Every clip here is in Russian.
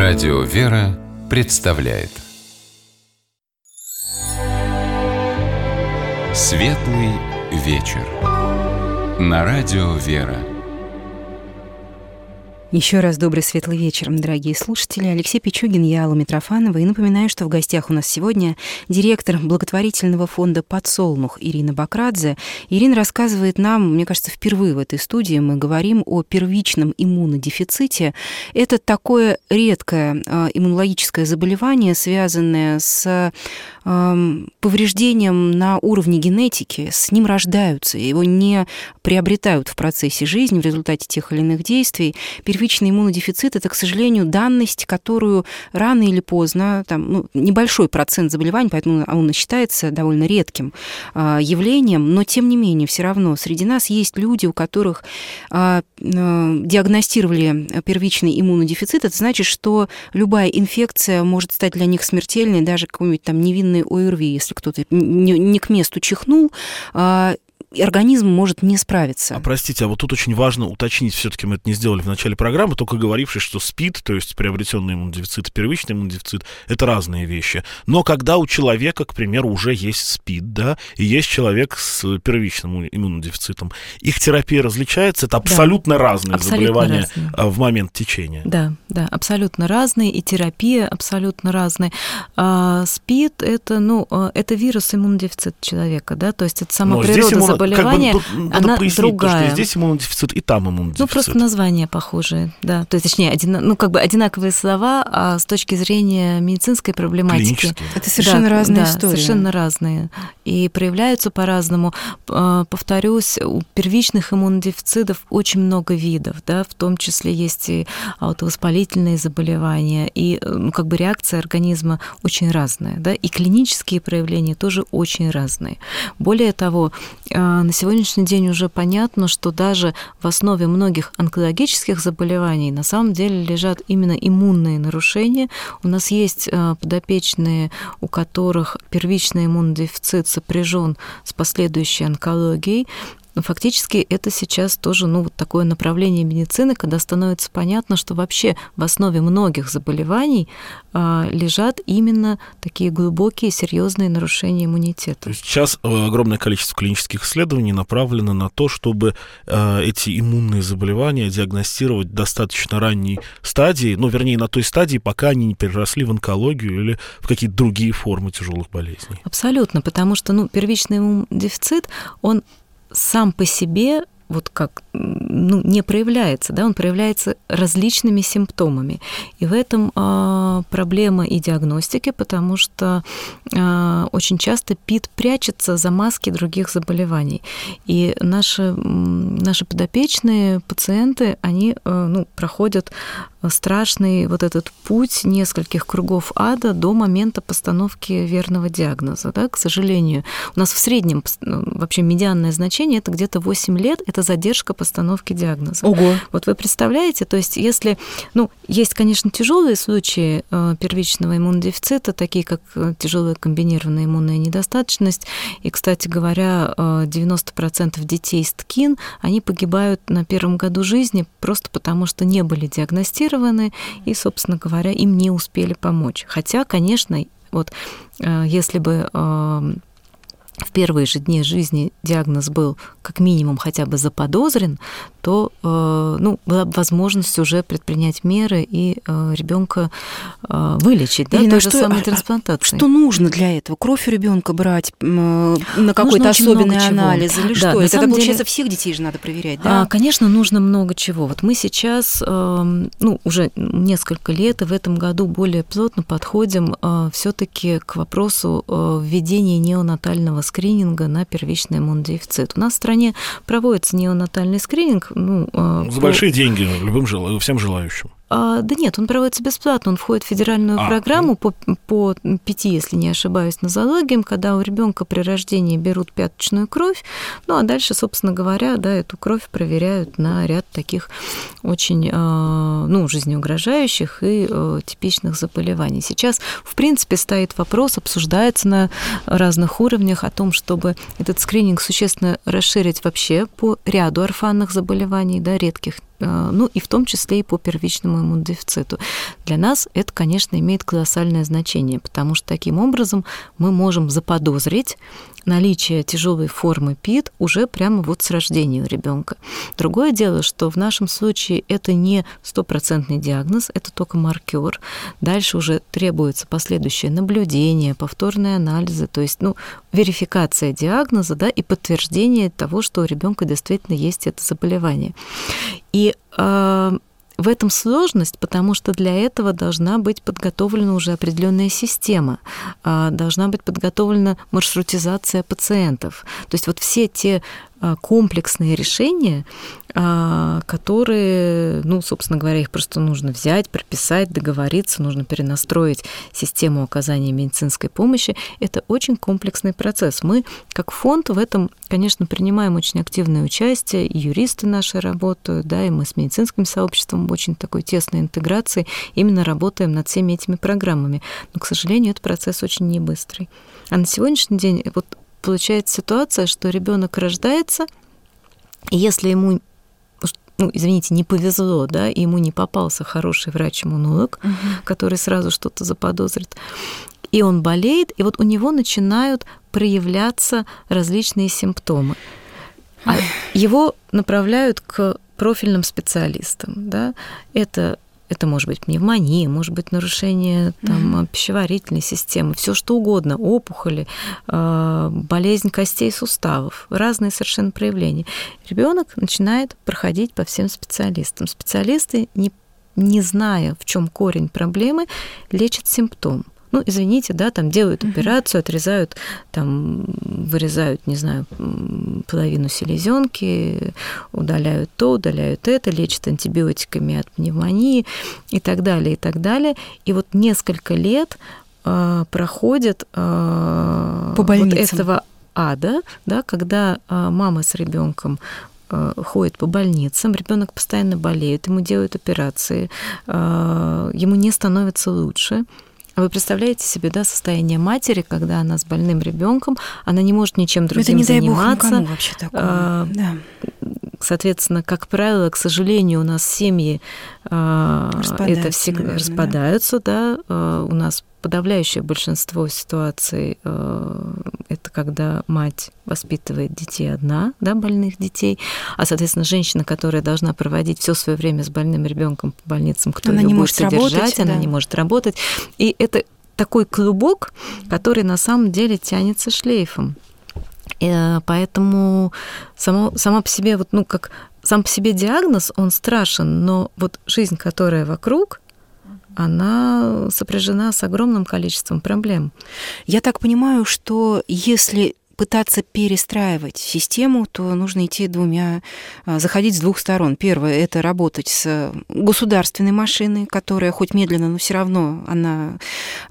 Радио «Вера» представляет Светлый вечер на Радио «Вера». Еще раз добрый светлый вечер, дорогие слушатели. Алексей Пичугин, я, Алла Митрофанова. И напоминаю, что в гостях у нас сегодня директор благотворительного фонда «Подсолнух» Ирина Бакрадзе. Ирина рассказывает нам, мне кажется, впервые в этой студии мы говорим о первичном иммунодефиците. Это такое редкое иммунологическое заболевание, связанное с повреждением на уровне генетики. С ним рождаются, его не приобретают в процессе жизни в результате тех или иных действий. Первичный иммунодефицит – это, к сожалению, данность, которую рано или поздно, небольшой процент заболеваний, поэтому он считается довольно редким явлением, но, тем не менее, все равно среди нас есть люди, у которых диагностировали первичный иммунодефицит. Это значит, что любая инфекция может стать для них смертельной, даже какой-нибудь там невинный ОРВИ, если кто-то не к месту чихнул, организм может не справиться. Простите, вот тут очень важно уточнить, все-таки мы это не сделали в начале программы, только говоривший, что СПИД, то есть приобретенный иммунодефицит и первичный иммунодефицит, это разные вещи. Но когда у человека, к примеру, уже есть СПИД, да, и есть человек с первичным иммунодефицитом, их терапия различается, это абсолютно разные заболевания в момент течения. Да, абсолютно разные, и терапия абсолютно разная. СПИД это вирус иммунодефицита человека, да, то есть это сама природа заболевания, она другая. Что здесь иммунодефицит и там иммунодефицит. Просто названия похожие, да. То есть, точнее, одинаковые слова, а с точки зрения медицинской проблематики. Это совершенно разные истории. Совершенно разные. И проявляются по-разному. Повторюсь, у первичных иммунодефицитов очень много видов, да, в том числе есть и аутовоспалительные заболевания, и реакция организма очень разная, да, и клинические проявления тоже очень разные. Более того, на сегодняшний день уже понятно, что даже в основе многих онкологических заболеваний на самом деле лежат именно иммунные нарушения. У нас есть подопечные, у которых первичный иммунодефицит сопряжен с последующей онкологией. Фактически это сейчас тоже такое направление медицины, когда становится понятно, что вообще в основе многих заболеваний лежат именно такие глубокие, серьезные нарушения иммунитета. То есть сейчас огромное количество клинических исследований направлено на то, чтобы эти иммунные заболевания диагностировать в достаточно ранней стадии, на той стадии, пока они не переросли в онкологию или в какие-то другие формы тяжелых болезней. Абсолютно, потому что первичный иммунодефицит, он сам по себе не проявляется, да, он проявляется различными симптомами. И в этом проблема и диагностики, потому что очень часто ПИД прячется за маски других заболеваний. И наши подопечные пациенты, они проходят страшный этот путь нескольких кругов ада до момента постановки верного диагноза. Да? К сожалению, у нас в среднем вообще медианное значение – это где-то 8 лет, это задержка постановки диагноза. Ого! Вот вы представляете, то есть если, есть, конечно, тяжелые случаи первичного иммунодефицита, такие как тяжелая комбинированная иммунная недостаточность, и, кстати говоря, 90% детей с ТКИН, они погибают на первом году жизни просто потому, что не были диагностированы, и, собственно говоря, им не успели помочь. Хотя, конечно, если бы в первые же дни жизни диагноз был как минимум хотя бы заподозрен, то была бы возможность уже предпринять меры и ребенка вылечить, да, той же самой трансплантацией. Что нужно для этого? Кровь у ребенка брать на какой-то особенный анализ или что? Это, получается, всех детей же надо проверять, да? Конечно, нужно много чего. Мы сейчас уже несколько лет и в этом году более плотно подходим все-таки к вопросу введения неонатального скрининга на первичный иммунодефицит. У нас в стране проводится неонатальный скрининг. За большие деньги всем желающим. Да нет, он проводится бесплатно, он входит в федеральную программу по 5, если не ошибаюсь, нозологиям, когда у ребенка при рождении берут пяточную кровь, а дальше, собственно говоря, эту кровь проверяют на ряд таких очень жизнеугрожающих и типичных заболеваний. Сейчас, в принципе, стоит вопрос, обсуждается на разных уровнях о том, чтобы этот скрининг существенно расширить вообще по ряду орфанных заболеваний, редких ну и в том числе и по первичному иммунодефициту. Для нас это, конечно, имеет колоссальное значение, потому что таким образом мы можем заподозрить наличие тяжелой формы ПИД уже прямо вот с рождения у ребенка. Другое дело, что в нашем случае это не стопроцентный диагноз, это только маркер. Дальше уже требуется последующее наблюдение, повторные анализы, то есть верификация диагноза, да, и подтверждение того, что у ребенка действительно есть это заболевание. И в этом сложность, потому что для этого должна быть подготовлена уже определенная система, должна быть подготовлена маршрутизация пациентов. То есть вот все те комплексные решения, которые, собственно говоря, их просто нужно взять, прописать, договориться, нужно перенастроить систему оказания медицинской помощи. Это очень комплексный процесс. Мы, как фонд, в этом, конечно, принимаем очень активное участие, и юристы наши работают, да, и мы с медицинским сообществом в очень такой тесной интеграции именно работаем над всеми этими программами. Но, к сожалению, этот процесс очень небыстрый. А на сегодняшний день вот получается ситуация, что ребенок рождается, и если ему, не повезло, да, и ему не попался хороший врач-иммунолог, который сразу что-то заподозрит, и он болеет, и вот у него начинают проявляться различные симптомы. А его направляют к профильным специалистам, да, это может быть пневмония, может быть нарушение пищеварительной системы, все что угодно, опухоли, болезнь костей и суставов, разные совершенно проявления. Ребенок начинает проходить по всем специалистам. Специалисты, не зная, в чем корень проблемы, лечат симптом. Извините, да, там делают операцию, отрезают, вырезают, не знаю, половину селезенки, удаляют то, удаляют это, лечат антибиотиками от пневмонии и так далее, и так далее. И вот несколько лет проходит по больницам. Вот этого ада, да, когда мама с ребенком ходит по больницам, ребенок постоянно болеет, ему делают операции, ему не становится лучше. Вы представляете себе, да, состояние матери, когда она с больным ребенком, она не может ничем другим заниматься. Это не дай бог никому вообще такое. Да. Соответственно, как правило, к сожалению, у нас семьи это всегда распадаются, да. У нас подавляющее большинство ситуаций это когда мать воспитывает детей одна, да, больных детей, а, соответственно, женщина, которая должна проводить все свое время с больным ребенком по больницам, кто ее будет содержать, она не может работать. И это такой клубок, который на самом деле тянется шлейфом. И поэтому сама по себе, сам по себе диагноз, он страшен, но вот жизнь, которая вокруг, она сопряжена с огромным количеством проблем. Я так понимаю, что если пытаться перестраивать систему, то нужно заходить с двух сторон. Первое – это работать с государственной машиной, которая хоть медленно, но все равно она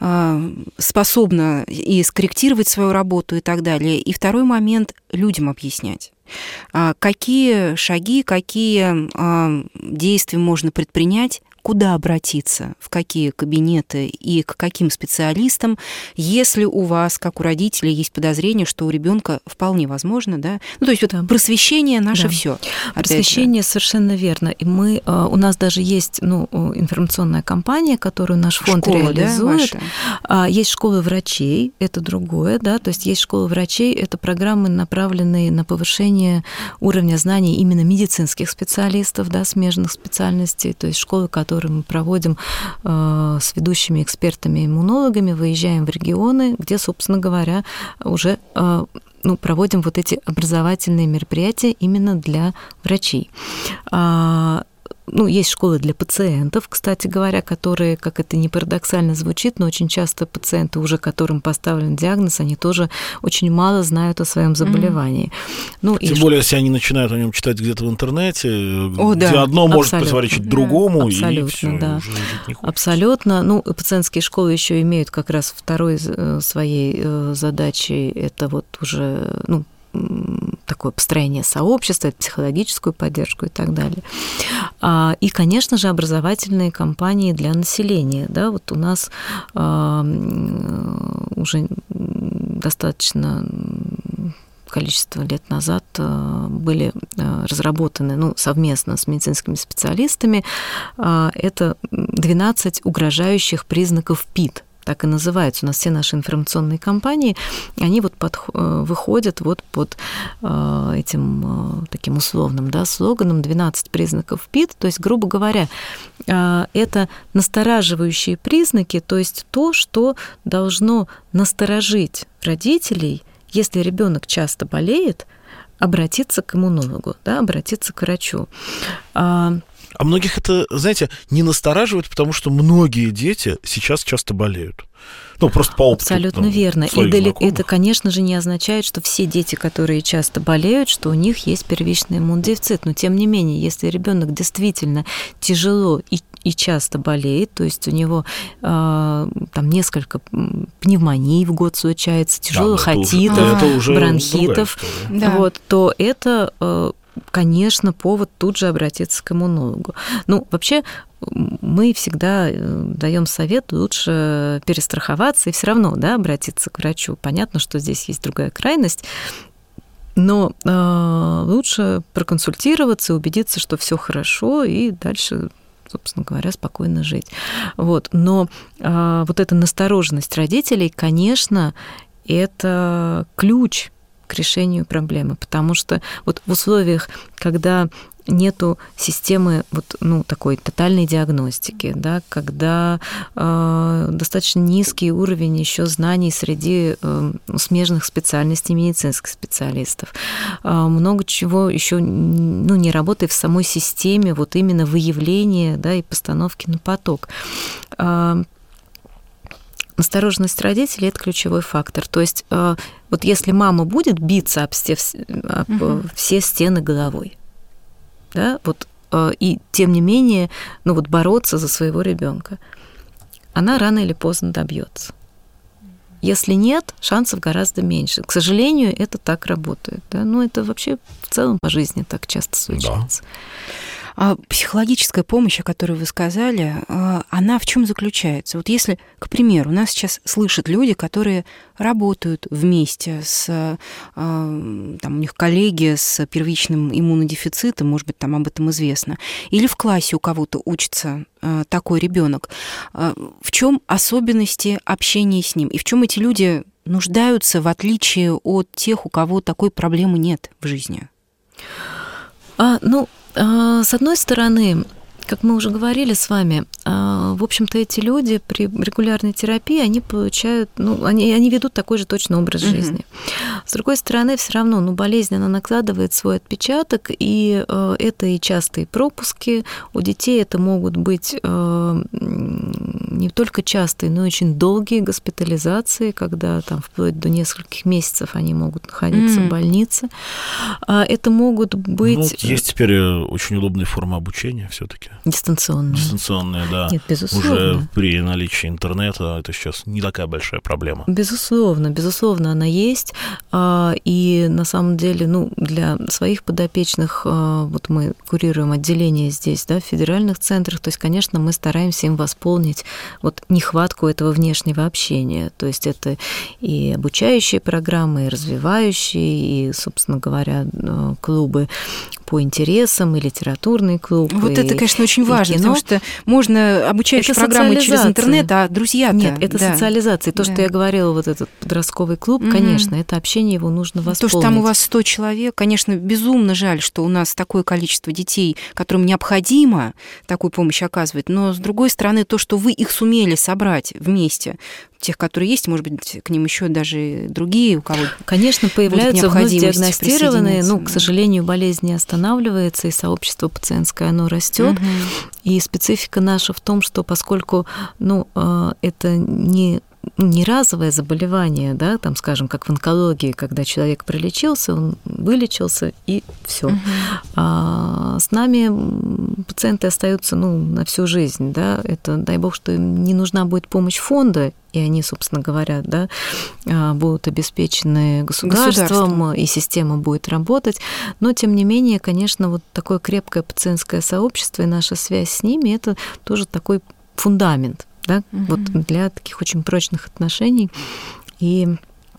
способна и скорректировать свою работу и так далее. И второй момент – людям объяснять. Какие шаги, какие действия можно предпринять, куда обратиться, в какие кабинеты и к каким специалистам, если у вас, как у родителей, есть подозрение, что у ребенка вполне возможно, да? То есть просвещение наше все. Просвещение совершенно верно. И у нас даже есть информационная кампания, которую наш фонд реализует. Да, есть школы врачей, это другое, да, то есть есть школы врачей, это программы, направленные на повышение уровня знаний именно медицинских специалистов, да, смежных специальностей, то есть школы, которые мы проводим с ведущими экспертами-иммунологами, выезжаем в регионы, где, собственно говоря, уже проводим вот эти образовательные мероприятия именно для врачей. Есть школы для пациентов, кстати говоря, которые, как это ни парадоксально звучит, но очень часто пациенты, уже которым поставлен диагноз, они тоже очень мало знают о своем заболевании. Тем более, если они начинают о нем читать где-то в интернете, где одно может противоречить другому, абсолютно, и всё, да. уже жить не хочется. Абсолютно. Пациентские школы еще имеют как раз второй своей задачей, это вот уже, такое построение сообщества, психологическую поддержку и так далее. И, конечно же, образовательные кампании для населения. Да, вот у нас уже достаточно количество лет назад были разработаны совместно с медицинскими специалистами. Это 12 угрожающих признаков ПИД. Так и называются. У нас все наши информационные кампании, они выходят под этим таким условным слоганом 12 признаков ПИД. То есть, грубо говоря, это настораживающие признаки, то есть то, что должно насторожить родителей, если ребенок часто болеет, обратиться к иммунологу, обратиться к врачу. А многих это, знаете, не настораживает, потому что многие дети сейчас часто болеют. Просто по опыту. Абсолютно верно. И это, конечно же, не означает, что все дети, которые часто болеют, что у них есть первичный иммунодефицит. Но, тем не менее, если ребенок действительно тяжело и часто болеет, то есть у него несколько пневмоний в год случается, тяжелых отитов, бронхитов, то это... конечно, повод тут же обратиться к иммунологу. Вообще, мы всегда даем совет лучше перестраховаться и все равно обратиться к врачу. Понятно, что здесь есть другая крайность, но лучше проконсультироваться и убедиться, что все хорошо, и дальше, собственно говоря, спокойно жить. Но эта настороженность родителей, конечно, это ключ к решению проблемы, потому что в условиях, когда нету системы такой тотальной диагностики, когда достаточно низкий уровень еще знаний среди смежных специальностей медицинских специалистов, много чего еще не работает в самой системе именно выявления и постановки на поток. Настороженность родителей – это ключевой фактор. То есть если мама будет биться об все стены головой, и тем не менее бороться за своего ребенка, она рано или поздно добьется. Если нет, шансов гораздо меньше. К сожалению, это так работает. Это вообще в целом по жизни так часто случается. Да. А психологическая помощь, о которой вы сказали, она в чем заключается? Если, к примеру, нас сейчас слышат люди, которые работают вместе с, у них коллеги с первичным иммунодефицитом, может быть, об этом известно, или в классе у кого-то учится такой ребенок. В чем особенности общения с ним? И в чем эти люди нуждаются, в отличие от тех, у кого такой проблемы нет в жизни? С одной стороны, как мы уже говорили с вами, в общем-то, эти люди при регулярной терапии, они получают, они ведут такой же точно образ жизни. С другой стороны, все равно, болезнь, она накладывает свой отпечаток, и это и частые пропуски. У детей это могут быть не только частые, но и очень долгие госпитализации, когда вплоть до нескольких месяцев они могут находиться в больнице. Это могут быть... есть теперь очень удобные формы обучения все-таки. Дистанционные, да. Нет, безусловно. Уже при наличии интернета это сейчас не такая большая проблема. Безусловно, она есть. И на самом деле, для своих подопечных, мы курируем отделение здесь, в федеральных центрах, то есть, конечно, мы стараемся им восполнить нехватку этого внешнего общения. То есть это и обучающие программы, и развивающие, и, собственно говоря, клубы по интересам, и литературный клуб. Это, конечно, очень важно, потому что можно обучающие программы через интернет, а друзья-то... Нет, это социализация. То, что я говорила, этот подростковый клуб, конечно, это общение, его нужно восполнить. То, что там у вас 100 человек, конечно, безумно жаль, что у нас такое количество детей, которым необходимо такую помощь оказывать, но, с другой стороны, то, что вы их сумели собрать вместе, тех, которые есть, может быть, к ним еще даже другие, у кого... Конечно, появляются вновь диагностированные, к сожалению, болезнь не останавливается, и сообщество пациентское, оно растет. И специфика наша в том, что поскольку это не разовое заболевание, скажем, как в онкологии, когда человек пролечился, он вылечился, и все. А с нами пациенты остаются на всю жизнь. Это, дай бог, что им не нужна будет помощь фонда, и они, собственно говоря, будут обеспечены государством, и система будет работать. Но, тем не менее, конечно, такое крепкое пациентское сообщество и наша связь с ними – это тоже такой фундамент, для таких очень прочных отношений. И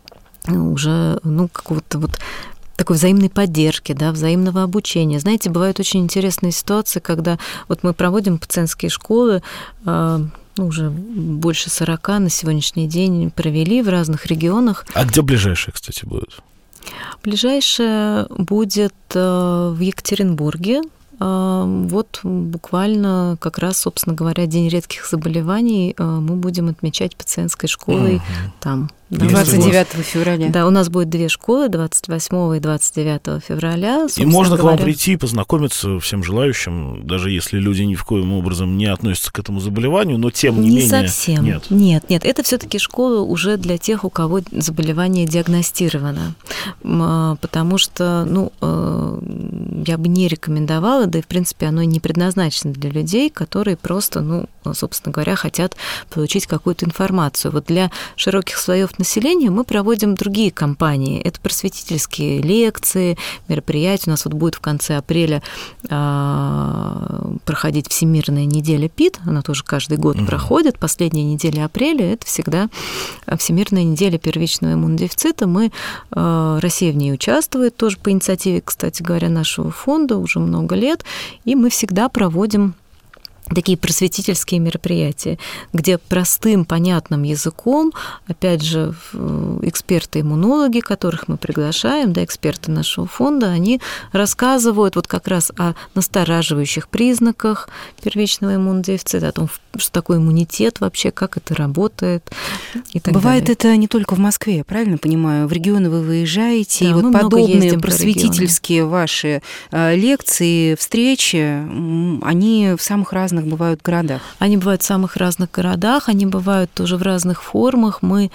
уже, какого-то вот такой взаимной поддержки, да, взаимного обучения. Знаете, бывают очень интересные ситуации, когда вот мы проводим пациентские школы, уже больше 40 на сегодняшний день провели в разных регионах. А где ближайшие, кстати, будут? Ближайшее будет в Екатеринбурге. Вот буквально как раз, собственно говоря, День редких заболеваний мы будем отмечать пациентской школой там. 29 февраля. Да, у нас будет 2 школы, 28 и 29 февраля. И можно к вам прийти и познакомиться всем желающим, даже если люди ни в коем образом не относятся к этому заболеванию, но тем не менее... Не совсем. Нет. Это все-таки школа уже для тех, у кого заболевание диагностировано. Потому что, я бы не рекомендовала, да и, в принципе, оно не предназначено для людей, которые просто, собственно говоря, хотят получить какую-то информацию. Вот для широких слоев населения мы проводим другие кампании. Это просветительские лекции, мероприятия. У нас вот будет в конце апреля проходить Всемирная неделя ПИД. Она тоже каждый год проходит. Последняя неделя апреля – это всегда Всемирная неделя первичного иммунодефицита. Россия в ней участвует, тоже по инициативе, кстати говоря, нашего фонда уже много лет. И мы всегда проводим такие просветительские мероприятия, где простым, понятным языком, опять же, эксперты-иммунологи, которых мы приглашаем, да, эксперты нашего фонда, они рассказывают вот как раз о настораживающих признаках первичного иммунодефицита, о том, что такое иммунитет вообще, как это работает и так Бывает далее. это не только в Москве, я правильно понимаю? В регионы вы выезжаете, да, и вот подобные просветительские ваши лекции, встречи, они в самых разных бывают городах. Они бывают в самых разных городах, они бывают тоже в разных формах. Мы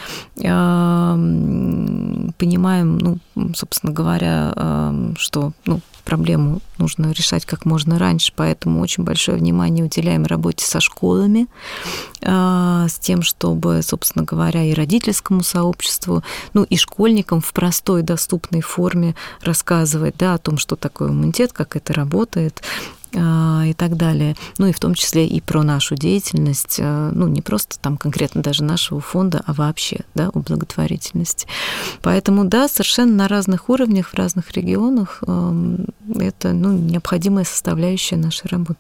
понимаем, собственно говоря, что проблему нужно решать как можно раньше, поэтому очень большое внимание уделяем работе со школами, с тем, чтобы, собственно говоря, и родительскому сообществу, и школьникам в простой, доступной форме рассказывать, да, о том, что такое иммунитет, как это работает, и так далее. И в том числе и про нашу деятельность, не просто там конкретно даже нашего фонда, а вообще, да, о благотворительности. Поэтому, да, совершенно на разных уровнях, в разных регионах это, необходимая составляющая нашей работы.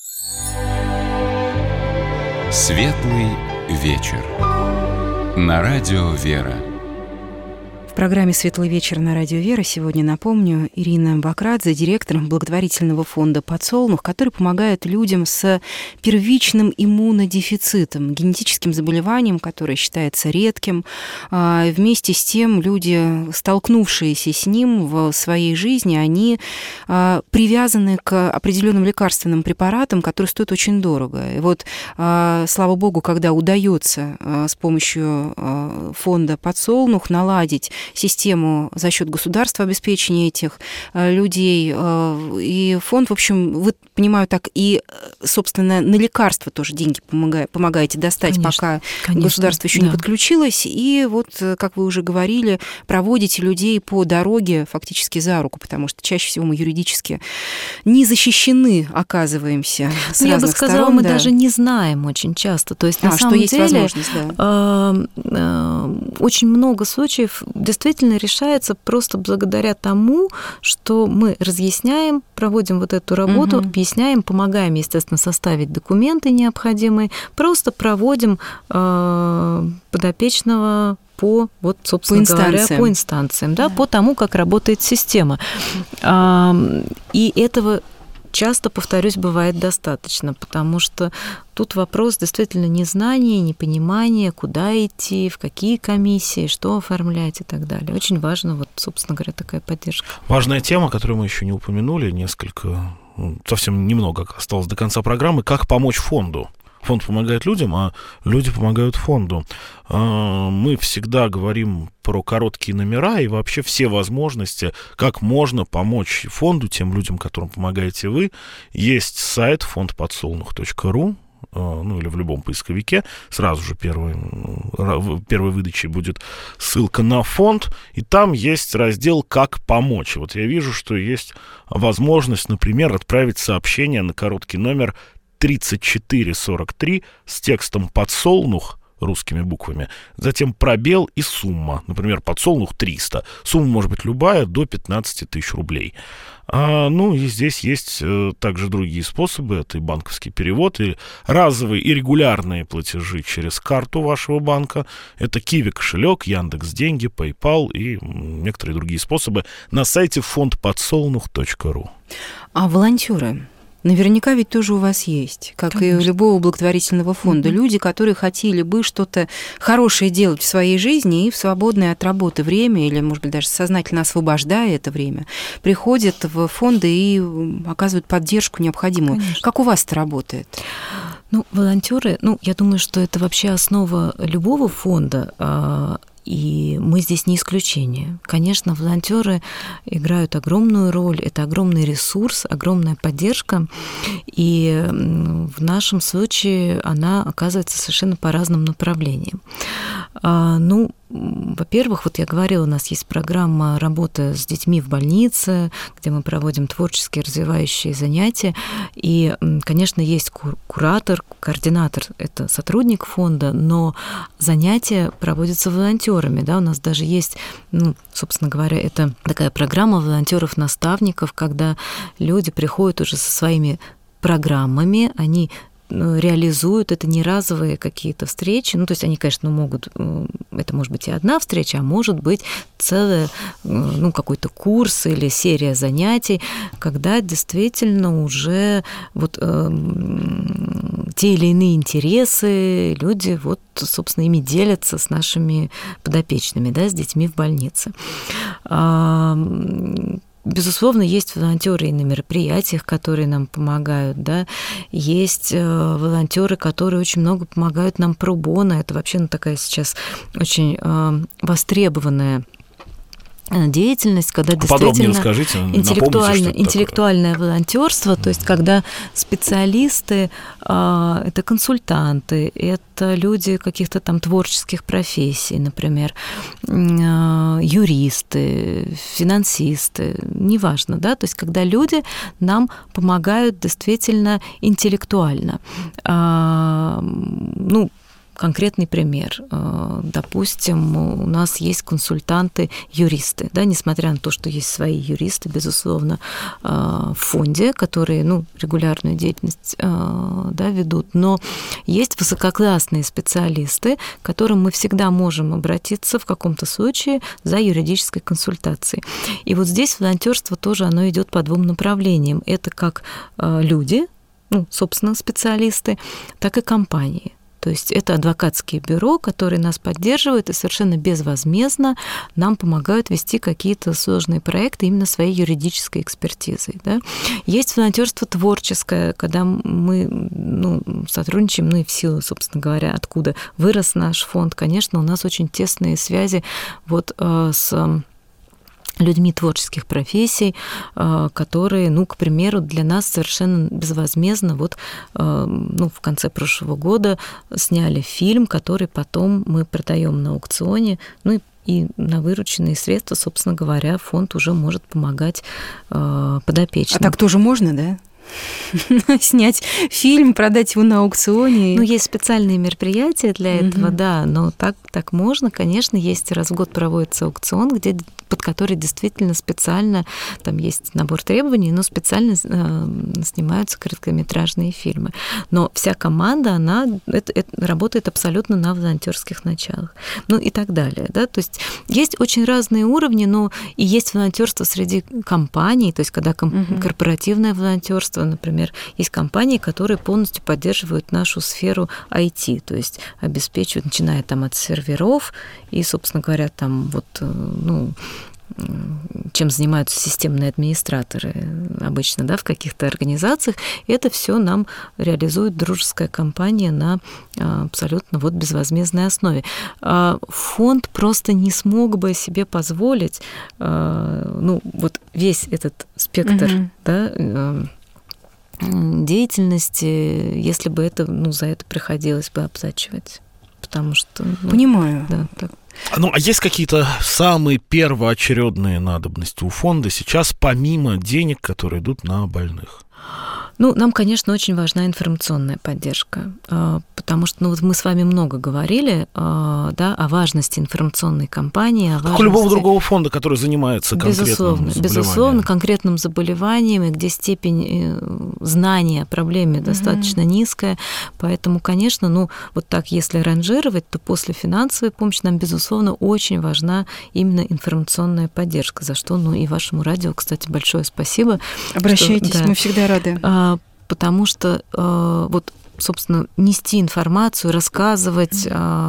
Светлый вечер. На радио «Вера». В программе «Светлый вечер» на радио «Вера» сегодня, напомню, Ирина Бакрадзе, директор благотворительного фонда «Подсолнух», который помогает людям с первичным иммунодефицитом, генетическим заболеванием, которое считается редким. Вместе с тем люди, столкнувшиеся с ним в своей жизни, они привязаны к определенным лекарственным препаратам, которые стоят очень дорого. И вот, слава богу, когда удается с помощью фонда «Подсолнух» наладить систему за счет государства обеспечения этих людей. И фонд, в общем, вы, понимаю, так и, собственно, на лекарства тоже деньги помогаете достать, конечно, пока государство еще не подключилось. И вот, как вы уже говорили, проводите людей по дороге фактически за руку, потому что чаще всего мы юридически не защищены, оказываемся с разных сторон. Я бы сказала, мы даже не знаем очень часто. То есть, на самом есть деле, возможность, очень много случаев действительно решается просто благодаря тому, что мы разъясняем, проводим вот эту работу, объясняем, помогаем, естественно, составить документы необходимые, просто проводим подопечного по инстанциям, да, по тому, как работает система. И этого часто, повторюсь, бывает достаточно, потому что тут вопрос действительно незнания, непонимания, куда идти, в какие комиссии, что оформлять и так далее. Очень важна, собственно говоря, такая поддержка. Важная тема, которую мы еще не упомянули, совсем немного осталось до конца программы, как помочь фонду. Фонд помогает людям, а люди помогают фонду. Мы всегда говорим про короткие номера и вообще все возможности, как можно помочь фонду, тем людям, которым помогаете вы. Есть сайт фондподсолнух.ру, или в любом поисковике, сразу же первой выдачей будет ссылка на фонд, и там есть раздел «Как помочь». Вот я вижу, что есть возможность, например, отправить сообщение на короткий номер 3443 с текстом «Подсолнух» русскими буквами, затем пробел и сумма. Например, подсолнух 300. Сумма может быть любая, до 15 тысяч рублей. И здесь есть также другие способы. Это и банковский перевод, и разовые, и регулярные платежи через карту вашего банка. Это Киви кошелек, Яндекс.Деньги, PayPal и некоторые другие способы на сайте фондподсолнух.ру. А волонтеры? Наверняка ведь тоже у вас есть, как Конечно. И у любого благотворительного фонда. Люди, которые хотели бы что-то хорошее делать в своей жизни и в свободное от работы время, или, может быть, даже сознательно освобождая это время, приходят в фонды и оказывают поддержку необходимую. Конечно. Как у вас это работает? Волонтеры, я думаю, что это вообще основа любого фонда. И мы здесь не исключение. Конечно, волонтеры играют огромную роль, это огромный ресурс, огромная поддержка, и в нашем случае она оказывается совершенно по разным направлениям. Во-первых, я говорила, у нас есть программа работы с детьми в больнице, где мы проводим творческие развивающие занятия. И, конечно, есть куратор, координатор – это сотрудник фонда, но занятия проводятся волонтерами. Да? У нас даже есть, собственно говоря, это такая программа волонтеров-наставников, когда люди приходят уже со своими программами, они реализуют, это не разовые какие-то встречи, то есть они, конечно, могут, это может быть и одна встреча, а может быть целый, какой-то курс или серия занятий, когда действительно уже те или иные интересы люди собственно, ими делятся с нашими подопечными, да, с детьми в больнице. Безусловно, есть волонтеры и на мероприятиях, которые нам помогают, да. Есть волонтеры, которые очень много помогают нам про боно. Это вообще такая сейчас очень востребованная деятельность, когда действительно расскажите, интеллектуальное волонтерство, то есть когда специалисты, это консультанты, это люди каких-то там творческих профессий, например, юристы, финансисты, неважно, да, то есть когда люди нам помогают действительно интеллектуально. Конкретный пример. Допустим, у нас есть консультанты-юристы, да, несмотря на то, что есть свои юристы, безусловно, в фонде, которые, регулярную деятельность, да, ведут, но есть высококлассные специалисты, к которым мы всегда можем обратиться в каком-то случае за юридической консультацией. И здесь волонтерство тоже, оно идет по двум направлениям. Это как люди, собственно, специалисты, так и компании. То есть это адвокатские бюро, которые нас поддерживают и совершенно безвозмездно нам помогают вести какие-то сложные проекты именно своей юридической экспертизой. Да? Есть волонтерство творческое, когда мы сотрудничаем, и в силу, собственно говоря, откуда вырос наш фонд, конечно, у нас очень тесные связи с людьми творческих профессий, которые, к примеру, для нас совершенно безвозмездно в конце прошлого года сняли фильм, который потом мы продаем на аукционе, и на вырученные средства, собственно говоря, фонд уже может помогать подопечным. А так тоже можно, да? Снять фильм, продать его на аукционе. Есть специальные мероприятия для этого, да, но так можно. Конечно, раз в год проводится аукцион, под который действительно специально, там есть набор требований, но специально снимаются короткометражные фильмы. Но вся команда, она работает абсолютно на волонтерских началах. И так далее. Да? То есть есть очень разные уровни, но и есть волонтерство среди компаний, то есть когда корпоративное волонтерство, например, есть компании, которые полностью поддерживают нашу сферу IT, то есть обеспечивают, начиная там от серверов и, собственно говоря, там чем занимаются системные администраторы обычно, да, в каких-то организациях, это все нам реализует дружеская компания на абсолютно безвозмездной основе. Фонд просто не смог бы себе позволить весь этот спектр, да, деятельности, если бы это, за это приходилось бы оплачивать. Потому что... Понимаю. Да, так. А есть какие-то самые первоочередные надобности у фонда сейчас, помимо денег, которые идут на больных? Ну, нам, конечно, очень важна информационная поддержка, потому что вот мы с вами много говорили, да, о важности информационной кампании, как у любого другого фонда, который занимается конкретным заболеванием. Безусловно, конкретным заболеванием, и где степень знания о проблеме достаточно низкая. Поэтому, конечно, ну, вот так, если ранжировать, то после финансовой помощи нам, безусловно, очень важна именно информационная поддержка, за что, ну, и вашему радио, кстати, большое спасибо. Обращайтесь, мы всегда рады. Потому что вот, собственно, нести информацию, рассказывать,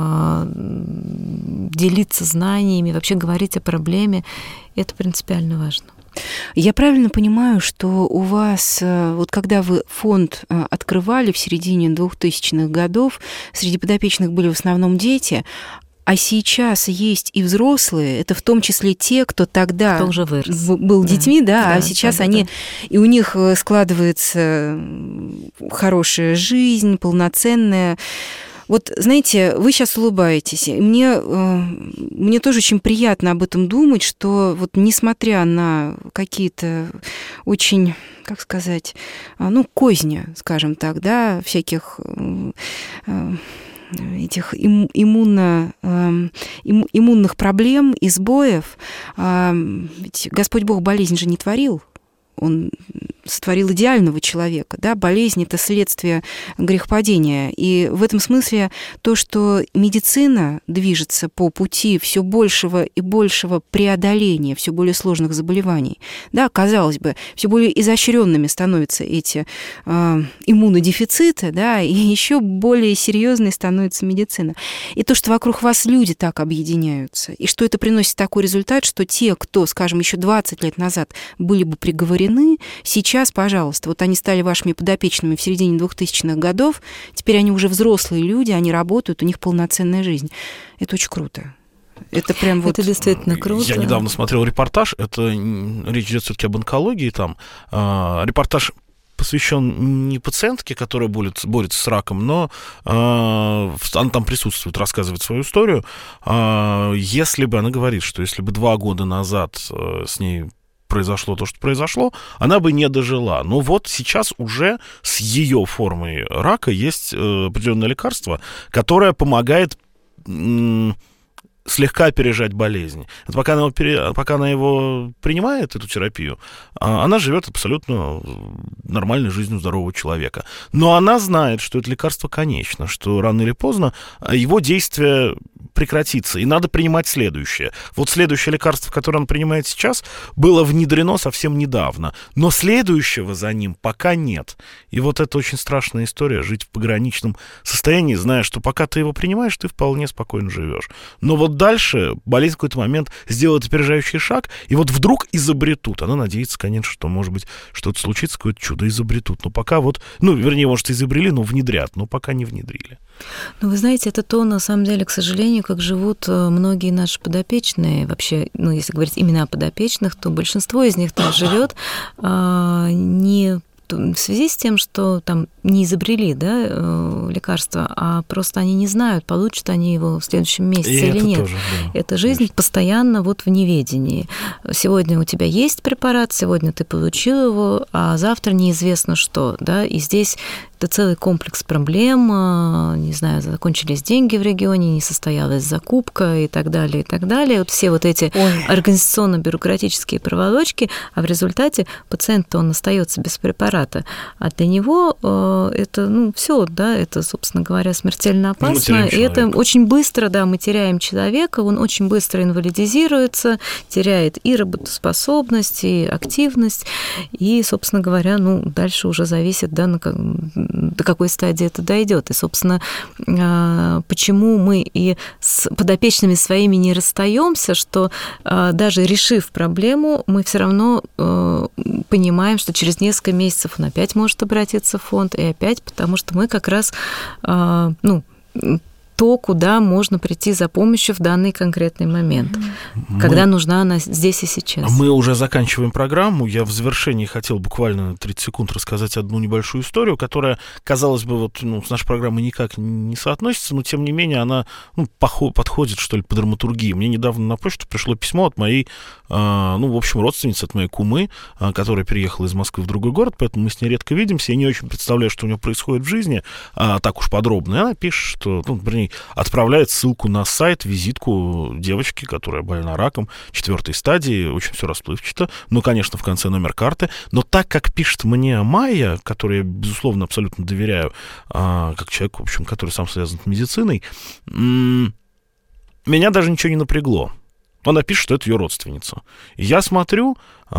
делиться знаниями, вообще говорить о проблеме, это принципиально важно. Я правильно понимаю, что у вас, вот когда вы фонд открывали в середине 2000-х годов, среди подопечных были в основном дети, а сейчас есть и взрослые, это в том числе те, кто тогда кто уже вырос. Был детьми, да, а сейчас они, и у них складывается хорошая жизнь, полноценная. Вот, знаете, вы сейчас улыбаетесь, и мне тоже очень приятно об этом думать, что вот несмотря на какие-то очень, как сказать, ну, козни, скажем так, да, всяких этих иммунных проблем и сбоев. Ведь Господь Бог болезнь же не творил. Он сотворил идеального человека, да, болезнь – это следствие грехопадения. И в этом смысле то, что медицина движется по пути все большего и большего преодоления все более сложных заболеваний, да, казалось бы, все более изощренными становятся эти иммунодефициты, да, и еще более серьезной становится медицина. И то, что вокруг вас люди так объединяются, и что это приносит такой результат, что те, кто, скажем, еще 20 лет назад были бы приговорены, сейчас, пожалуйста, вот они стали вашими подопечными в середине 2000-х годов, теперь они уже взрослые люди, они работают, у них полноценная жизнь. Это очень круто. Это прям вот... Это действительно круто. Я недавно смотрел репортаж, речь идет все-таки об онкологии там. Репортаж посвящен не пациентке, которая борется с раком, но она там присутствует, рассказывает свою историю. Если бы, она говорит, что если бы 2 года назад с ней произошло то, что произошло, она бы не дожила. Но вот сейчас уже с ее формой рака есть определенное лекарство, которое помогает слегка опережать болезнь. Это пока она его принимает, эту терапию, она живет абсолютно нормальной жизнью здорового человека. Но она знает, что это лекарство конечно, что рано или поздно его действие прекратится, и надо принимать следующее. Вот следующее лекарство, которое он принимает сейчас, было внедрено совсем недавно, но следующего за ним пока нет. И вот это очень страшная история, жить в пограничном состоянии, зная, что пока ты его принимаешь, ты вполне спокойно живешь. Но вот дальше болезнь в какой-то момент сделает опережающий шаг, и вот вдруг изобретут. Она надеется, конечно, что, может быть, что-то случится, какое-то чудо изобретут. Но пока вот, вернее, может, изобрели, но внедрят, но пока не внедрили. Ну, вы знаете, это то, на самом деле, к сожалению, как живут многие наши подопечные. Вообще, если говорить именно о подопечных, то большинство из них так живет не в связи с тем, что там не изобрели, да, лекарства, а просто они не знают, получат они его в следующем месяце или нет. Тоже, да, это жизнь, конечно, постоянно вот в неведении. Сегодня у тебя есть препарат, сегодня ты получил его, а завтра неизвестно что, да, и здесь это целый комплекс проблем, не знаю, закончились деньги в регионе, не состоялась закупка и так далее, и так далее. Вот все вот эти организационно-бюрократические проволочки, а в результате пациент-то он остается без препарата. А для него это, все, да, это, собственно говоря, смертельно опасно. И это очень быстро, да, мы теряем человека, он очень быстро инвалидизируется, теряет и работоспособность, и активность, и, собственно говоря, дальше уже зависит, да, до какой стадии это дойдет. И, собственно, почему мы и с подопечными своими не расстаемся, что даже решив проблему, мы все равно понимаем, что через несколько месяцев он опять может обратиться в фонд, и опять, потому что мы как раз, то, куда можно прийти за помощью в данный конкретный момент, когда нужна она здесь и сейчас. Мы уже заканчиваем программу. Я в завершении хотел буквально 30 секунд рассказать одну небольшую историю, которая, казалось бы, с нашей программой никак не соотносится, но, тем не менее, она подходит, что ли, по драматургии. Мне недавно на почту пришло письмо от моей, родственницы, от моей кумы, которая переехала из Москвы в другой город, поэтому мы с ней редко видимся. Я не очень представляю, что у нее происходит в жизни, так уж подробно. И она пишет, что, отправляет ссылку на сайт, визитку девочки, которая больна раком 4-й стадии, очень все расплывчато, конечно, в конце номер карты, но так как пишет мне Майя, которой я, безусловно, абсолютно доверяю, как человек, в общем, который сам связан с медициной, меня даже ничего не напрягло. Она пишет, что это ее родственница. И я смотрю,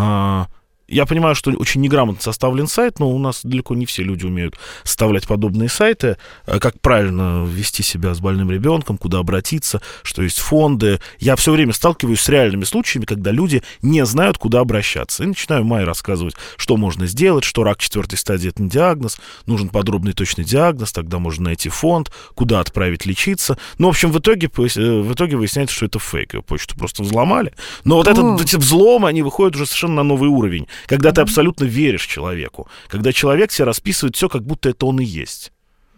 я понимаю, что очень неграмотно составлен сайт, но у нас далеко не все люди умеют составлять подобные сайты. Как правильно вести себя с больным ребенком, куда обратиться, что есть фонды. Я все время сталкиваюсь с реальными случаями, когда люди не знают, куда обращаться. И начинаю Майе рассказывать, что можно сделать, что рак 4-й стадии — это не диагноз, нужен подробный точный диагноз, тогда можно найти фонд, куда отправить лечиться. В общем, в итоге выясняется, что это фейк. Ее почту просто взломали. Но эти взломы, они выходят уже совершенно на новый уровень. Когда ты абсолютно веришь человеку, когда человек себе расписывает все, как будто это он и есть.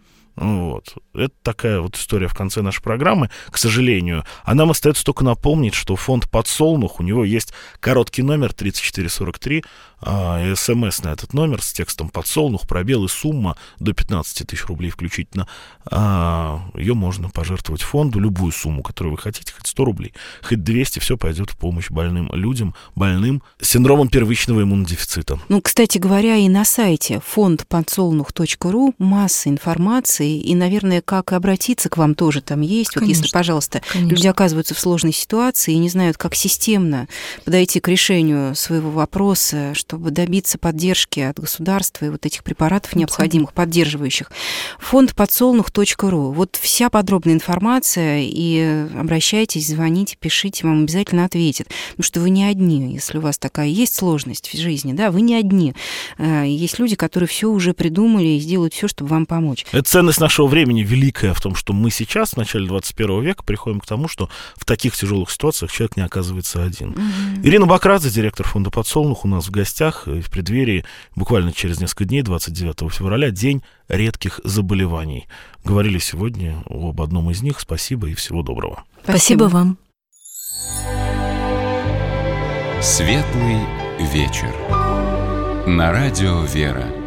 Это такая история в конце нашей программы, к сожалению. А нам остается только напомнить, что фонд «Подсолнух», у него есть короткий номер 3443, СМС на этот номер с текстом «Подсолнух», пробел и сумма до 15 тысяч рублей включительно. Ее можно пожертвовать фонду, любую сумму, которую вы хотите, хоть 100 рублей, хоть 200, все пойдет в помощь больным людям, больным синдромом первичного иммунодефицита. Кстати говоря, и на сайте фондподсолнух.ру масса информации, и, наверное, как обратиться к вам тоже там есть. Конечно, если, пожалуйста, люди оказываются в сложной ситуации и не знают, как системно подойти к решению своего вопроса, чтобы добиться поддержки от государства и этих препаратов необходимых, поддерживающих. Фондподсолнух.ру. Вся подробная информация, и обращайтесь, звоните, пишите, вам обязательно ответят. Потому что вы не одни, если у вас такая есть сложность в жизни, да, вы не одни. Есть люди, которые все уже придумали и сделают все, чтобы вам помочь. Это ценность нашего времени великая в том, что мы сейчас, в начале 21 века, приходим к тому, что в таких тяжелых ситуациях человек не оказывается один. Ирина Бакрадзе, директор фонда «Подсолнух», у нас в гостях, в преддверии, буквально через несколько дней, 29 февраля, День редких заболеваний. Говорили сегодня об одном из них. Спасибо и всего доброго. Спасибо вам. Светлый вечер. На радио «Вера».